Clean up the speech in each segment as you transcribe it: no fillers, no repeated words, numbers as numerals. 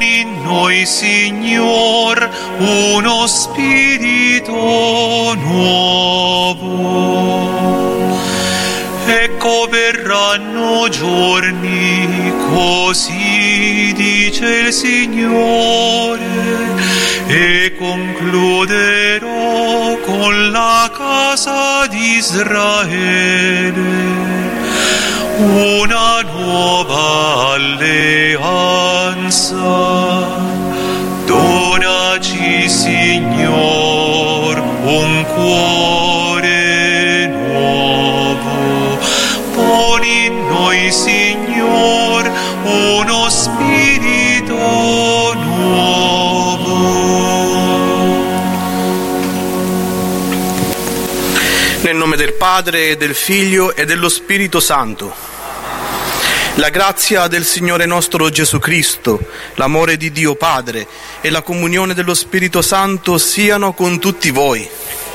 Poni in noi, Signor, uno spirito nuovo. Ecco verranno giorni, così dice il Signore, e concluderò con la casa di Israele una nuova alleanza. Donaci, Signor, un cuore nuovo. Poni in noi, Signor, uno spirito nuovo. Nel nome del Padre, del Figlio e dello Spirito Santo. La grazia del Signore nostro Gesù Cristo, l'amore di Dio Padre e la comunione dello Spirito Santo siano con tutti voi.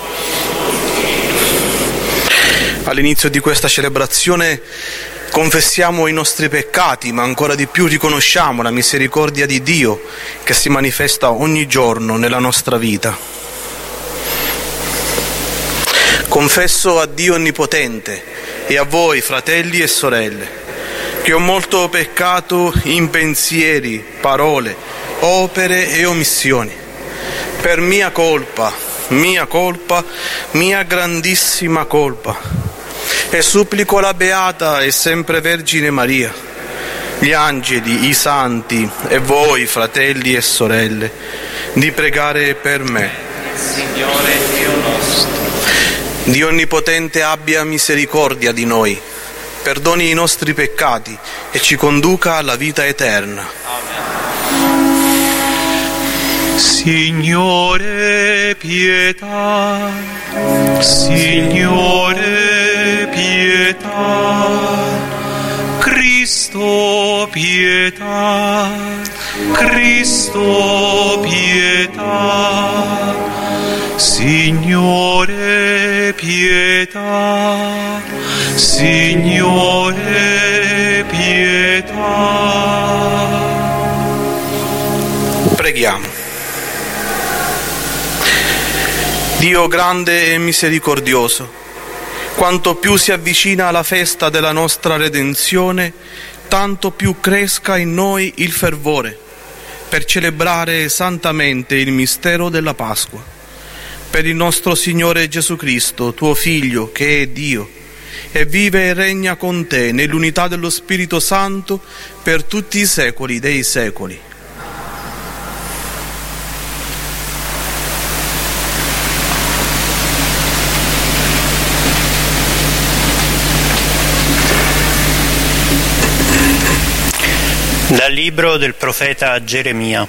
All'inizio di questa celebrazione confessiamo i nostri peccati, ma ancora di più riconosciamo la misericordia di Dio che si manifesta ogni giorno nella nostra vita. Confesso a Dio Onnipotente e a voi, fratelli e sorelle, che ho molto peccato in pensieri, parole, opere e omissioni, per mia colpa, mia grandissima colpa, e supplico la Beata e sempre Vergine Maria, gli angeli, i santi e voi, fratelli e sorelle, di pregare per me. Signore Dio nostro. Dio Onnipotente abbia misericordia di noi, perdoni i nostri peccati e ci conduca alla vita eterna. Signore, pietà. Signore, pietà. Cristo, pietà. Cristo, pietà. Signore, pietà. Signore, pietà. Preghiamo. Dio grande e misericordioso, quanto più si avvicina alla festa della nostra redenzione, tanto più cresca in noi il fervore per celebrare santamente il mistero della Pasqua. Per il nostro Signore Gesù Cristo, tuo Figlio, che è Dio, e vive e regna con te nell'unità dello Spirito Santo per tutti i secoli dei secoli. Dal libro del profeta Geremia.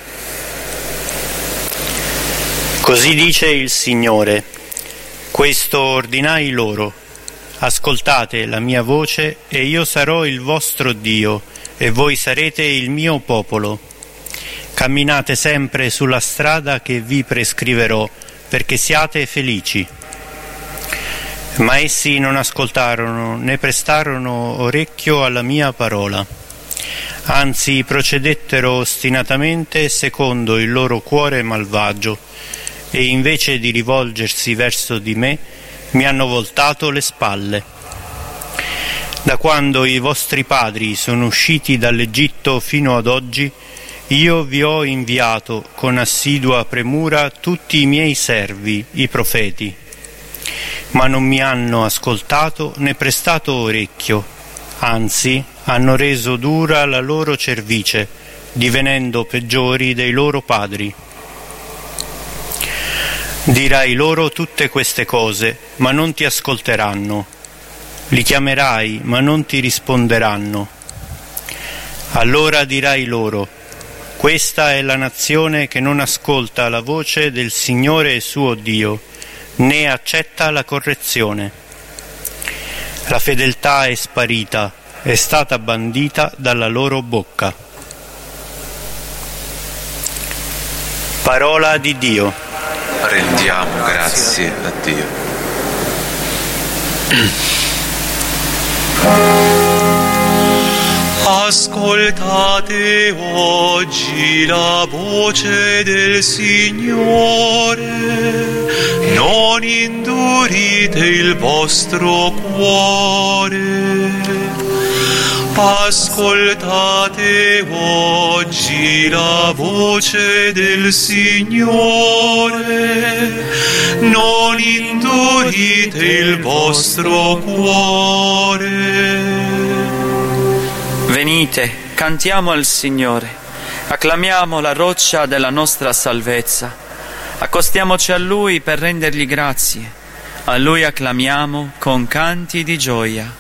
Così dice il Signore: questo ordinai loro: ascoltate la mia voce e io sarò il vostro Dio e voi sarete il mio popolo. Camminate sempre sulla strada che vi prescriverò, perché siate felici. Ma essi non ascoltarono né prestarono orecchio alla mia parola. Anzi, procedettero ostinatamente secondo il loro cuore malvagio, e invece di rivolgersi verso di me, mi hanno voltato le spalle. Da quando i vostri padri sono usciti dall'Egitto fino ad oggi, io vi ho inviato con assidua premura tutti i miei servi, i profeti, ma non mi hanno ascoltato né prestato orecchio, anzi hanno reso dura la loro cervice, divenendo peggiori dei loro padri. Dirai loro tutte queste cose, ma non ti ascolteranno. Li chiamerai, ma non ti risponderanno. Allora dirai loro: questa è la nazione che non ascolta la voce del Signore suo Dio, né accetta la correzione. La fedeltà è sparita, è stata bandita dalla loro bocca. Parola di Dio. Rendiamo grazie a Dio. Ascoltate oggi la voce del Signore, non indurite il vostro cuore. Ascoltate oggi la voce del Signore, non indurite il vostro cuore. Venite, cantiamo al Signore, acclamiamo la roccia della nostra salvezza, accostiamoci a Lui per rendergli grazie, a Lui acclamiamo con canti di gioia.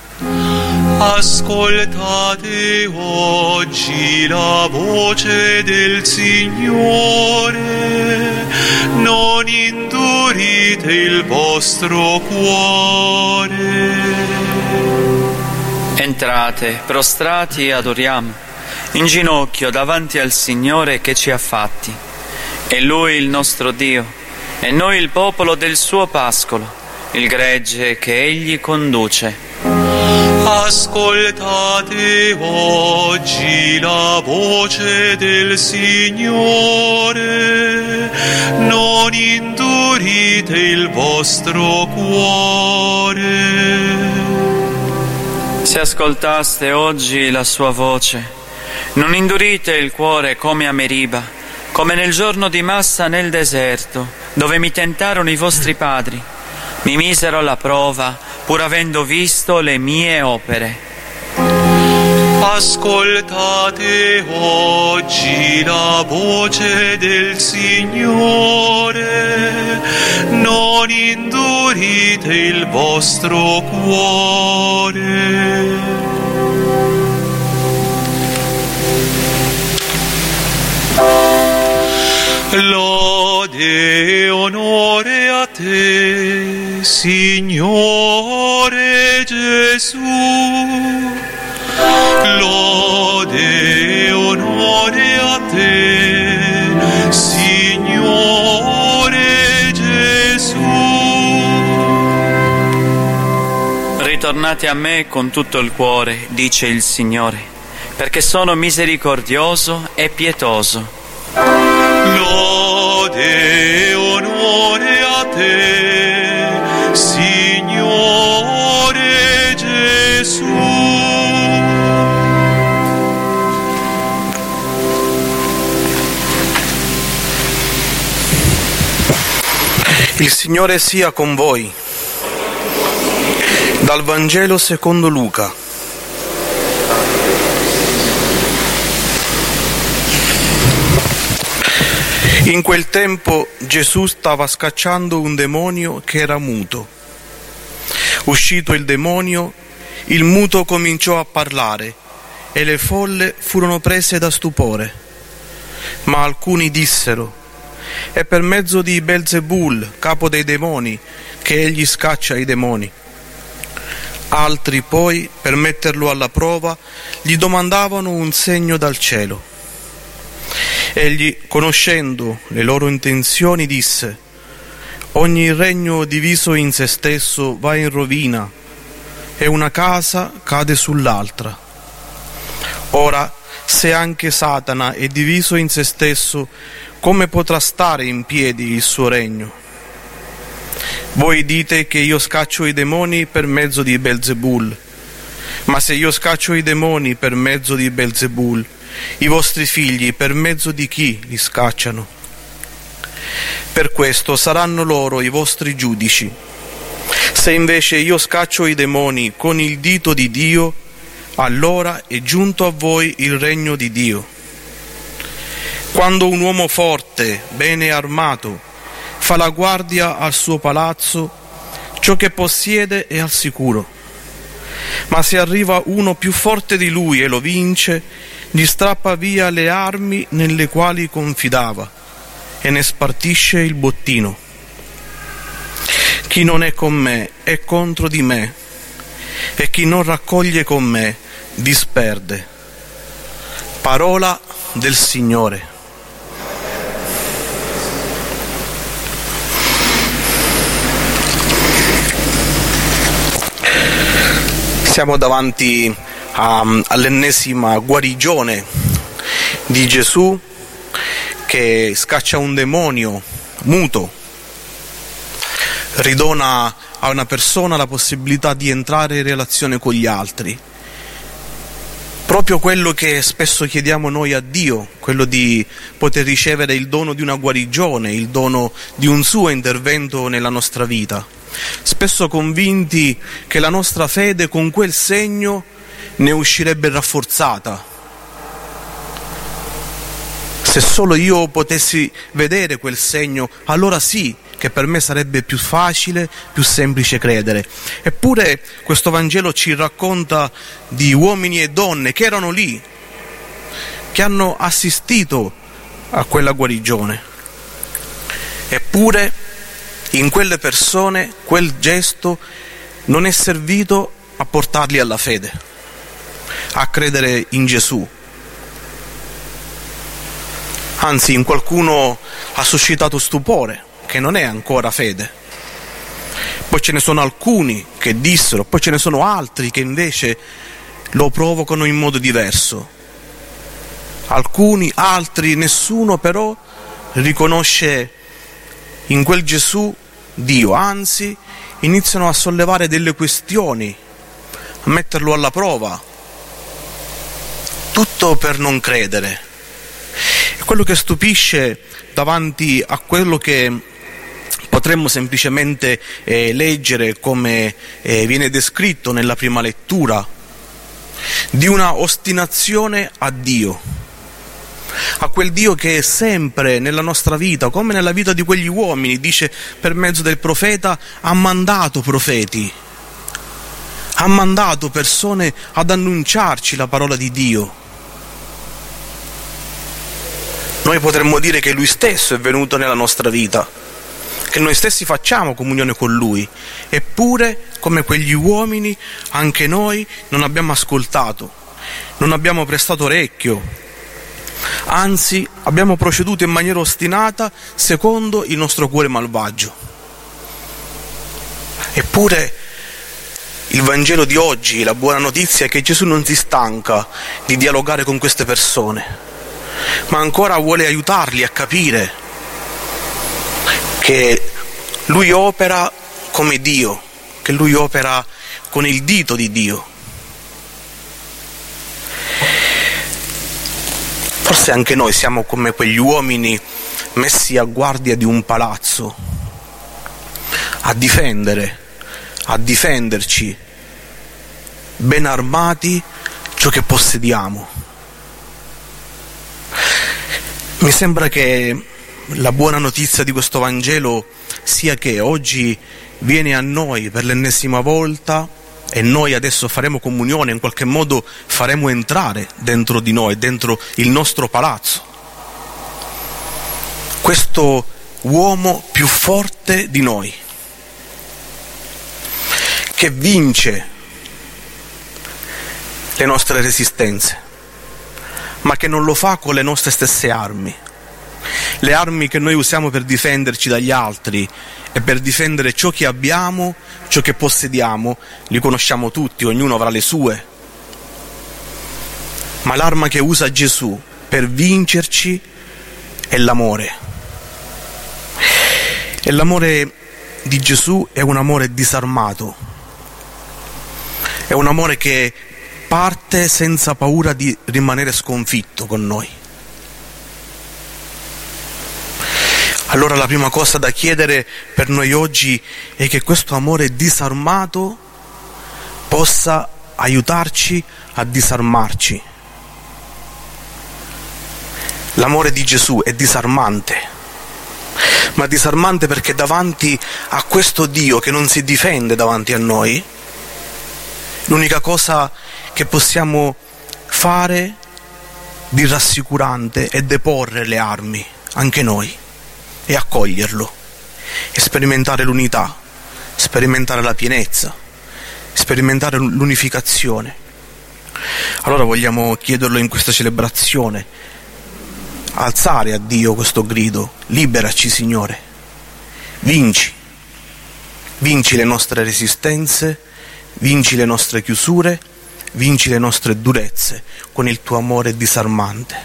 Ascoltate oggi la voce del Signore, non indurite il vostro cuore. Entrate, prostrati e adoriamo, in ginocchio davanti al Signore che ci ha fatti. È Lui il nostro Dio, e noi il popolo del suo pascolo, il gregge che Egli conduce. Ascoltate oggi la voce del Signore, non indurite il vostro cuore. Se ascoltaste oggi la sua voce, non indurite il cuore come a Meriba, come nel giorno di Massa nel deserto, dove mi tentarono i vostri padri. Mi misero alla prova, pur avendo visto le mie opere. Ascoltate oggi la voce del Signore, non indurite il vostro cuore. Lode e onore a te, Signore Gesù. Lode e onore a te, Signore Gesù. Ritornate a me con tutto il cuore, dice il Signore, perché sono misericordioso e pietoso. Lode e onore a te, Signore Gesù. Il Signore sia con voi. Dal Vangelo secondo Luca. In quel tempo Gesù stava scacciando un demonio che era muto. Uscito il demonio, il muto cominciò a parlare e le folle furono prese da stupore. Ma alcuni dissero: è per mezzo di Belzebul, capo dei demoni, che egli scaccia i demoni. Altri poi, per metterlo alla prova, gli domandavano un segno dal cielo. Egli, conoscendo le loro intenzioni, disse: ogni regno diviso in se stesso va in rovina e una casa cade sull'altra. Ora, se anche Satana è diviso in se stesso, come potrà stare in piedi il suo regno? Voi dite che io scaccio i demoni per mezzo di Belzebul, ma se io scaccio i demoni per mezzo di Belzebul, i vostri figli per mezzo di chi li scacciano? Per questo saranno loro i vostri giudici. Se invece io scaccio i demoni con il dito di Dio, allora è giunto a voi il regno di Dio. Quando un uomo forte, bene armato, fa la guardia al suo palazzo, ciò che possiede è al sicuro. Ma se arriva uno più forte di lui e lo vince, gli strappa via le armi nelle quali confidava e ne spartisce il bottino. Chi non è con me è contro di me, e chi non raccoglie con me disperde. Parola del Signore. Siamo davanti all'ennesima guarigione di Gesù che scaccia un demonio muto, ridona a una persona la possibilità di entrare in relazione con gli altri. Proprio quello che spesso chiediamo noi a Dio, quello di poter ricevere il dono di una guarigione, il dono di un suo intervento nella nostra vita, spesso convinti che la nostra fede con quel segno ne uscirebbe rafforzata. Se solo io potessi vedere quel segno, allora sì che per me sarebbe più facile, più semplice credere. Eppure questo Vangelo ci racconta di uomini e donne che erano lì, che hanno assistito a quella guarigione. Eppure in quelle persone quel gesto non è servito a portarli alla fede, a credere in Gesù. Anzi, in qualcuno ha suscitato stupore, che non è ancora fede. Poi ce ne sono alcuni che dissero, poi ce ne sono altri che invece lo provocano in modo diverso. Alcuni, altri, nessuno però riconosce in quel Gesù Dio, anzi iniziano a sollevare delle questioni, a metterlo alla prova, tutto per non credere. E quello che stupisce davanti a quello che potremmo semplicemente leggere come viene descritto nella prima lettura, di una ostinazione a Dio, a quel Dio che è sempre nella nostra vita, come nella vita di quegli uomini, dice per mezzo del profeta, ha mandato profeti, ha mandato persone ad annunciarci la parola di Dio. Noi potremmo dire che Lui stesso è venuto nella nostra vita, che noi stessi facciamo comunione con Lui, eppure, come quegli uomini, anche noi non abbiamo ascoltato, non abbiamo prestato orecchio, anzi abbiamo proceduto in maniera ostinata secondo il nostro cuore malvagio. Eppure il Vangelo di oggi, la buona notizia è che Gesù non si stanca di dialogare con queste persone, ma ancora vuole aiutarli a capire che Lui opera come Dio, che Lui opera con il dito di Dio. Forse anche noi siamo come quegli uomini messi a guardia di un palazzo, a difenderci, ben armati, ciò che possediamo. Mi sembra che la buona notizia di questo Vangelo sia che oggi viene a noi per l'ennesima volta e noi adesso faremo comunione, in qualche modo faremo entrare dentro di noi, dentro il nostro palazzo, questo uomo più forte di noi, che vince le nostre resistenze, ma che non lo fa con le nostre stesse armi. Le armi che noi usiamo per difenderci dagli altri e per difendere ciò che abbiamo, ciò che possediamo, li conosciamo tutti, ognuno avrà le sue. Ma l'arma che usa Gesù per vincerci è l'amore. E l'amore di Gesù è un amore disarmato, è un amore che parte senza paura di rimanere sconfitto con noi. Allora la prima cosa da chiedere per noi oggi è che questo amore disarmato possa aiutarci a disarmarci. L'amore di Gesù è disarmante, ma disarmante perché davanti a questo Dio che non si difende davanti a noi, l'unica cosa che possiamo fare di rassicurante è deporre le armi, anche noi, e accoglierlo, e sperimentare l'unità, sperimentare la pienezza, sperimentare l'unificazione. Allora vogliamo chiederlo in questa celebrazione, alzare a Dio questo grido: liberaci Signore, vinci le nostre resistenze, vinci le nostre chiusure, vinci le nostre durezze con il tuo amore disarmante.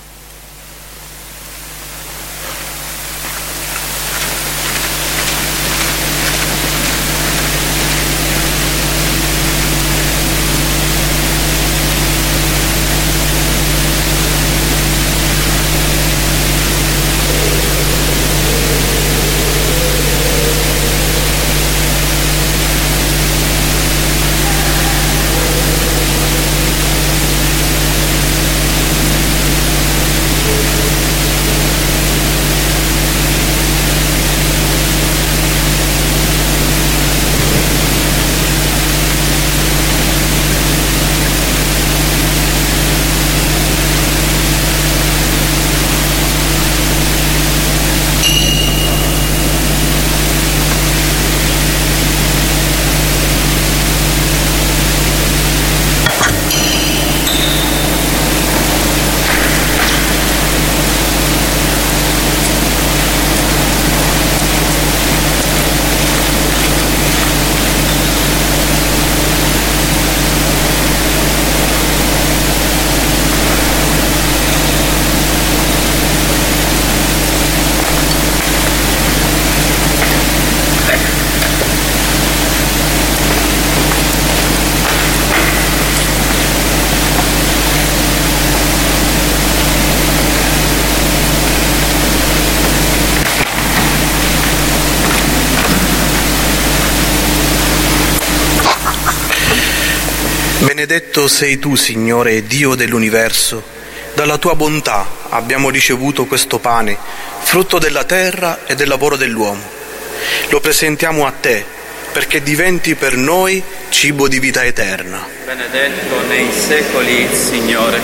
Benedetto sei tu, Signore, Dio dell'universo. Dalla tua bontà abbiamo ricevuto questo pane, frutto della terra e del lavoro dell'uomo. Lo presentiamo a te, perché diventi per noi cibo di vita eterna. Benedetto nei secoli il Signore.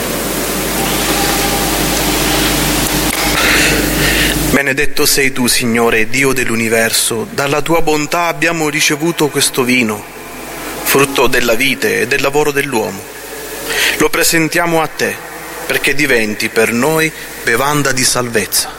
Benedetto sei tu, Signore, Dio dell'universo. Dalla tua bontà abbiamo ricevuto questo vino, frutto della vite e del lavoro dell'uomo. Lo presentiamo a te, perché diventi per noi bevanda di salvezza.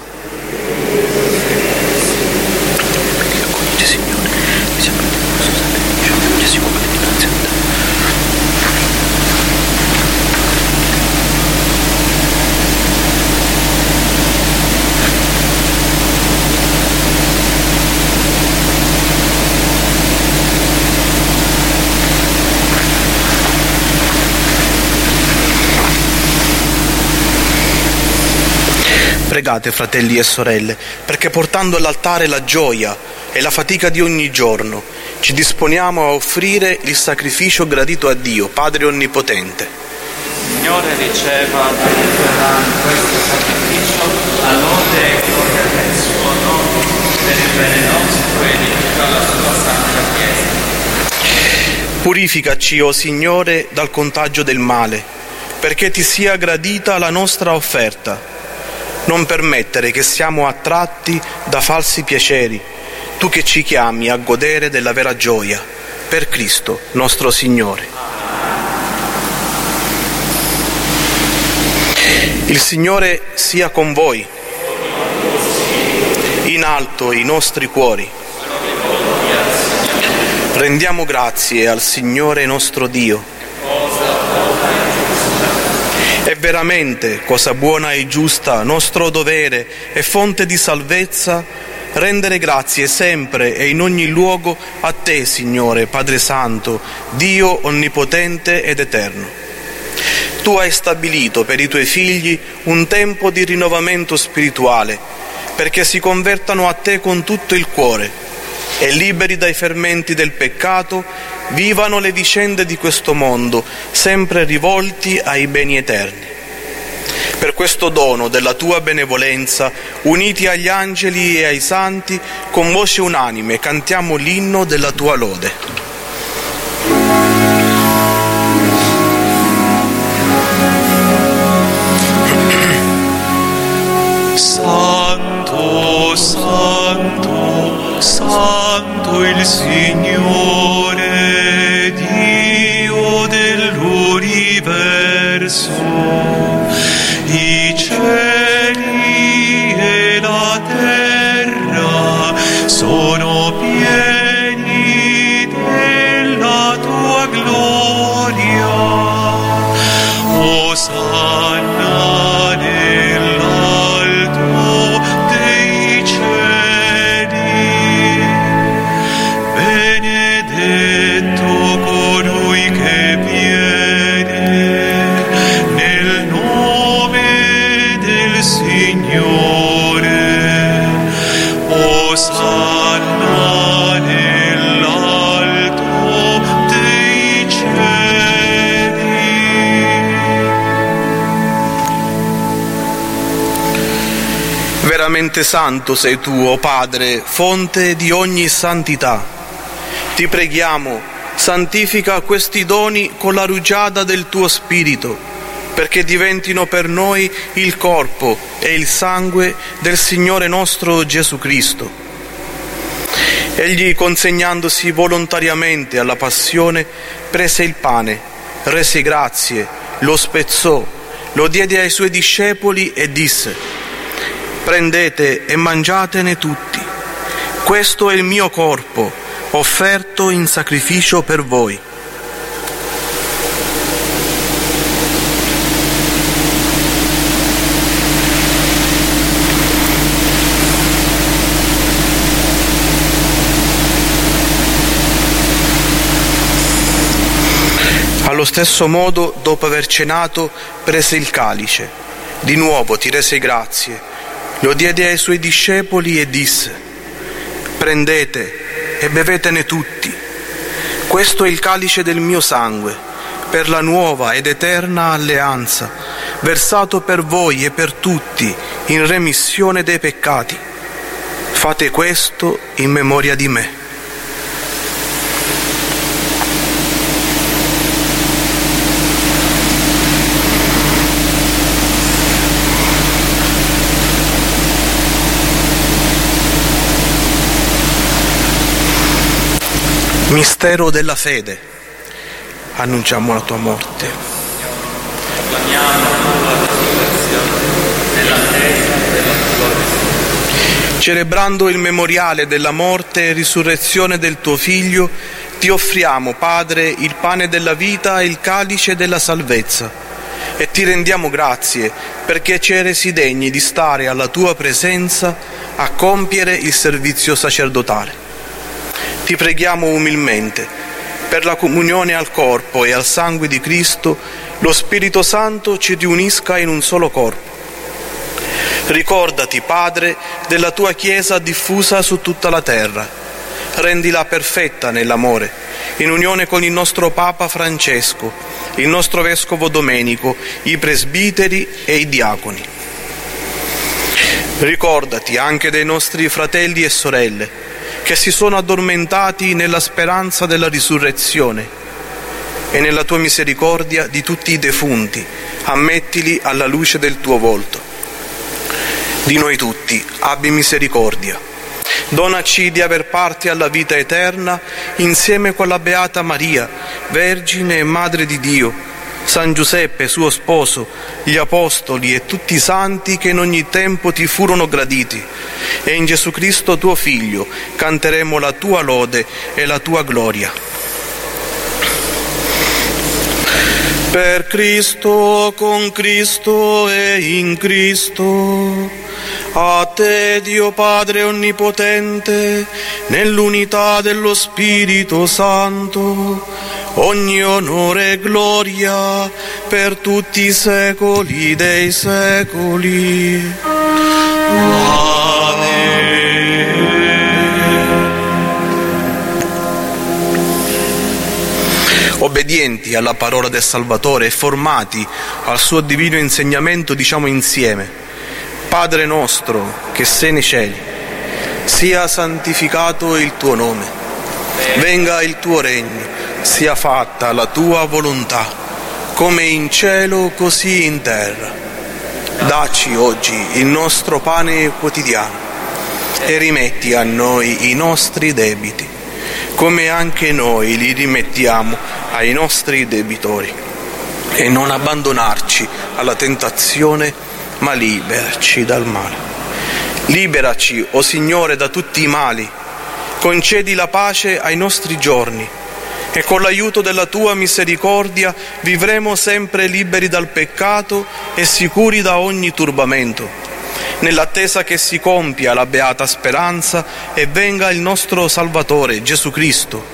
Pregate, fratelli e sorelle, perché portando all'altare la gioia e la fatica di ogni giorno, ci disponiamo a offrire il sacrificio gradito a Dio, Padre Onnipotente. Signore, riceva questo sacrificio a lode e gloria del suo nome, per il bene nostro e di tutta la sua santa Chiesa. Purificaci, o Signore, dal contagio del male, perché ti sia gradita la nostra offerta. Non permettere che siamo attratti da falsi piaceri, tu che ci chiami a godere della vera gioia, per Cristo nostro Signore. Il Signore sia con voi. In alto i nostri cuori. Rendiamo grazie al Signore nostro Dio. È veramente cosa buona e giusta, nostro dovere e fonte di salvezza, rendere grazie sempre e in ogni luogo a te, Signore, Padre Santo, Dio onnipotente ed eterno. Tu hai stabilito per i tuoi figli un tempo di rinnovamento spirituale, perché si convertano a te con tutto il cuore e, liberi dai fermenti del peccato, vivano le vicende di questo mondo, sempre rivolti ai beni eterni. Per questo dono della tua benevolenza, uniti agli angeli e ai santi, con voce unanime cantiamo l'inno della tua lode. Santo, Santo, Santo il Signore, Dio dell'universo. I cieli e la terra sono pieni della tua gloria. Veramente santo sei tu, o Padre, fonte di ogni santità. Ti preghiamo, santifica questi doni con la rugiada del tuo Spirito, perché diventino per noi il corpo e il sangue del Signore nostro Gesù Cristo. Egli, consegnandosi volontariamente alla passione, prese il pane, rese grazie, lo spezzò, lo diede ai suoi discepoli e disse: «Prendete e mangiatene tutti. Questo è il mio corpo, offerto in sacrificio per voi». Allo stesso modo, dopo aver cenato, prese il calice. Di nuovo ti rese grazie, lo diede ai suoi discepoli e disse: «Prendete e bevetene tutti. Questo è il calice del mio sangue, per la nuova ed eterna alleanza, versato per voi e per tutti in remissione dei peccati. Fate questo in memoria di me». Mistero della fede. Annunciamo la tua morte. Celebrando il memoriale della morte e risurrezione del tuo Figlio, ti offriamo, Padre, il pane della vita e il calice della salvezza, e ti rendiamo grazie perché ci hai resi degni di stare alla tua presenza a compiere il servizio sacerdotale. Ti preghiamo umilmente, per la comunione al corpo e al sangue di Cristo, lo Spirito Santo ci riunisca in un solo corpo. Ricordati, Padre, della tua Chiesa diffusa su tutta la terra. Rendila perfetta nell'amore, in unione con il nostro Papa Francesco, il nostro Vescovo Domenico, i presbiteri e i diaconi. Ricordati anche dei nostri fratelli e sorelle, che si sono addormentati nella speranza della risurrezione, e nella tua misericordia di tutti i defunti, ammettili alla luce del tuo volto. Di noi tutti abbi misericordia. Donaci di aver parte alla vita eterna insieme con la Beata Maria, Vergine e Madre di Dio, San Giuseppe, suo sposo, gli Apostoli e tutti i santi che in ogni tempo ti furono graditi, e in Gesù Cristo tuo Figlio canteremo la tua lode e la tua gloria. Per Cristo, con Cristo e in Cristo, a te Dio Padre Onnipotente, nell'unità dello Spirito Santo, ogni onore e gloria per tutti i secoli dei secoli. Obbedienti alla parola del Salvatore e formati al suo divino insegnamento, diciamo insieme: Padre nostro che sei nei cieli, sia santificato il tuo nome, venga il tuo regno, sia fatta la tua volontà, come in cielo così in terra. Dacci oggi il nostro pane quotidiano e rimetti a noi i nostri debiti, come anche noi li rimettiamo ai nostri debitori, e non abbandonarci alla tentazione, ma liberaci dal male. Liberaci, o Signore, da tutti i mali, concedi la pace ai nostri giorni, e con l'aiuto della tua misericordia vivremo sempre liberi dal peccato e sicuri da ogni turbamento, nell'attesa che si compia la beata speranza e venga il nostro Salvatore Gesù Cristo.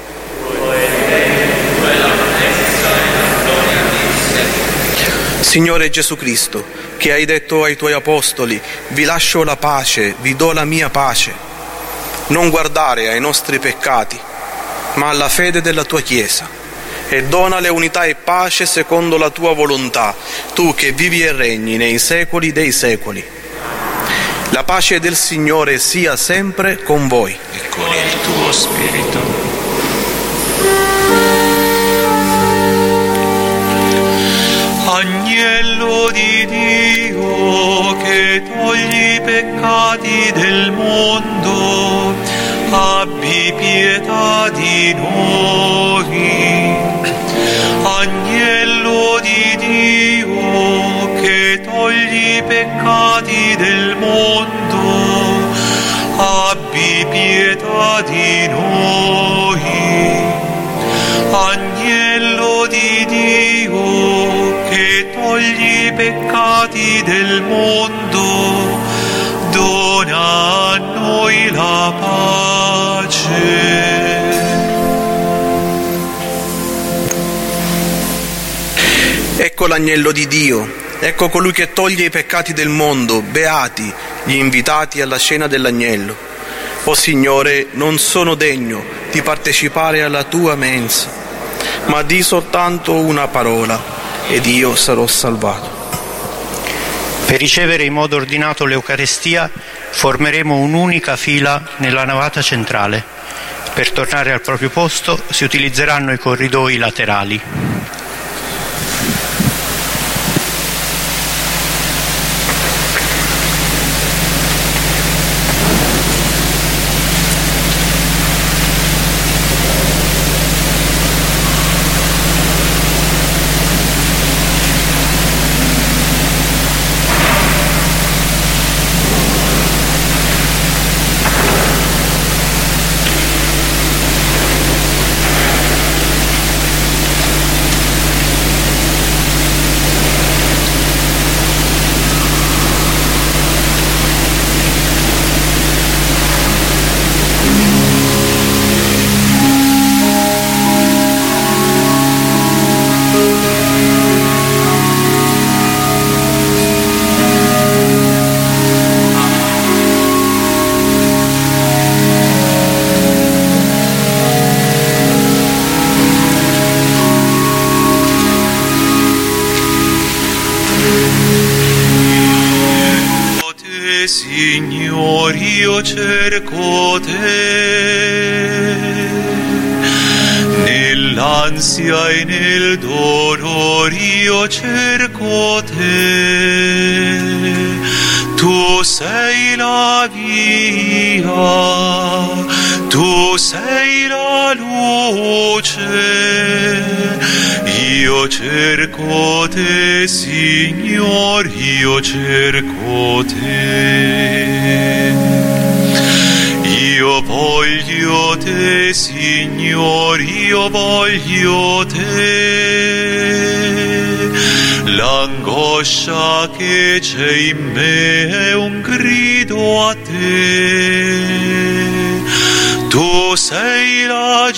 Signore Gesù Cristo, che hai detto ai tuoi apostoli: vi lascio la pace, vi do la mia pace, non guardare ai nostri peccati, ma alla fede della tua Chiesa, e donale unità e pace secondo la tua volontà, tu che vivi e regni nei secoli dei secoli. La pace del Signore sia sempre con voi. E con il tuo spirito. Agnello di Dio che togli i peccati del mondo, abbi pietà di noi. Agnello di Dio che togli i peccati del mondo, abbi pietà di noi. Agnello di Dio che togli i peccati del mondo, dona a noi la pace. Ecco l'agnello di Dio, ecco colui che toglie i peccati del mondo, beati gli invitati alla cena dell'agnello. O Signore, non sono degno di partecipare alla tua mensa, ma di soltanto una parola ed io sarò salvato. Per ricevere in modo ordinato l'Eucarestia formeremo un'unica fila nella navata centrale. Per tornare al proprio posto si utilizzeranno i corridoi laterali. Signore, io cerco te, nell'ansia e nel dolore io cerco te. Tu sei la via, tu sei la luce, io cerco te, Signore, io cerco te. Io voglio te, Signore, io voglio te. L'angoscia che c'è in me è un grido a te. Tu sei la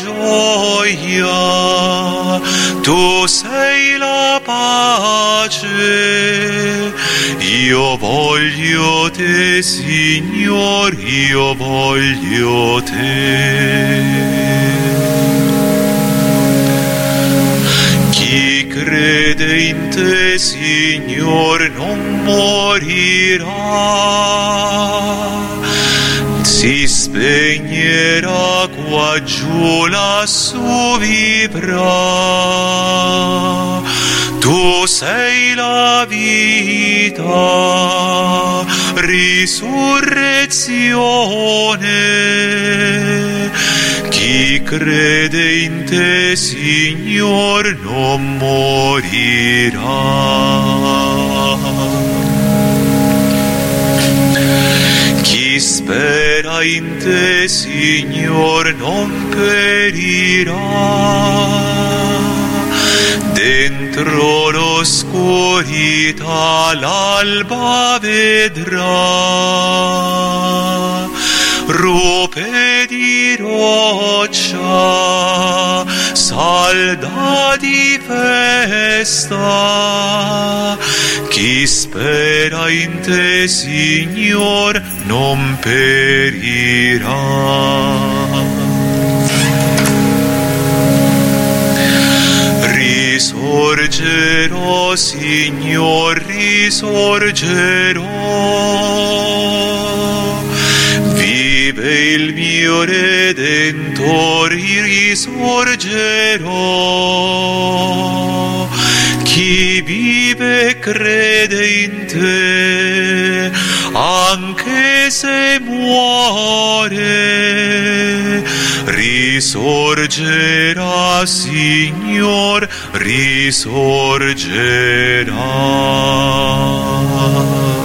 gioia, tu sei la pace. Io voglio te, Signore, io voglio te. Chi crede in te, Signore, non morirà. Si spegnerà qua giù, lassù vivrà. Tu sei la vita, risurrezione. Chi crede in te, Signore, non morirà. Chi spera in te, Signore, non perirà. Dentro l'oscurità l'alba vedrà. Rupe di roccia, salda di festa. Chi spera in te, Signore, non perirà. Risorgerò, Signor, risorgerò. Redentori risorgerò. Chi vive e crede in te, anche se muore, risorgerà, Signor, risorgerà.